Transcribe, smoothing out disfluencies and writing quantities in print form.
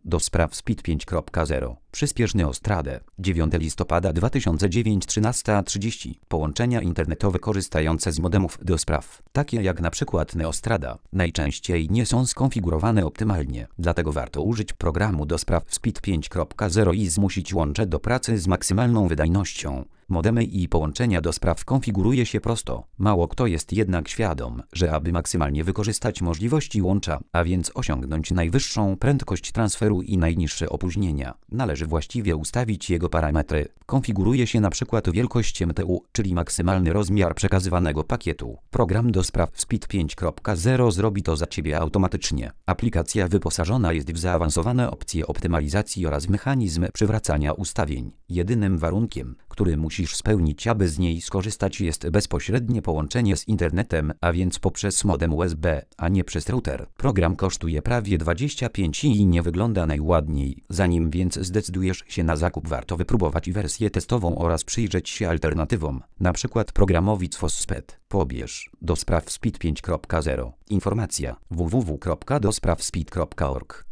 do spraw SPID 5.0. Przyspiesz Neostradę. 9 listopada 2009 13:30. Połączenia internetowe korzystające z modemów do spraw, takie jak na przykład Neostrada, najczęściej nie są skonfigurowane optymalnie. Dlatego warto użyć programu do spraw SPID 5.0 i zmusić łącze do pracy z maksymalną wydajnością. Modemy i połączenia do spraw konfiguruje się prosto. Mało kto jest jednak świadom, że aby maksymalnie wykorzystać możliwości łącza, a więc osiągnąć najwyższą prędkość transferu i najniższe opóźnienia, należy właściwie ustawić jego parametry. Konfiguruje się np. wielkość MTU, czyli maksymalny rozmiar przekazywanego pakietu. Program do spraw SPID 5.0 zrobi to za Ciebie automatycznie. Aplikacja wyposażona jest w zaawansowane opcje optymalizacji oraz mechanizm przywracania ustawień. Jedynym warunkiem, który musisz spełnić, aby z niej skorzystać, jest bezpośrednie połączenie z internetem, a więc poprzez modem USB, a nie przez router. Program kosztuje prawie 25 i nie wygląda najładniej. Zanim więc zdecydujesz się na zakup, warto wypróbować wersję testową oraz przyjrzeć się alternatywom, np. programowi CFOSPET. Pobierz do spraw SPID 5.0. Informacja www.dosprawspid.org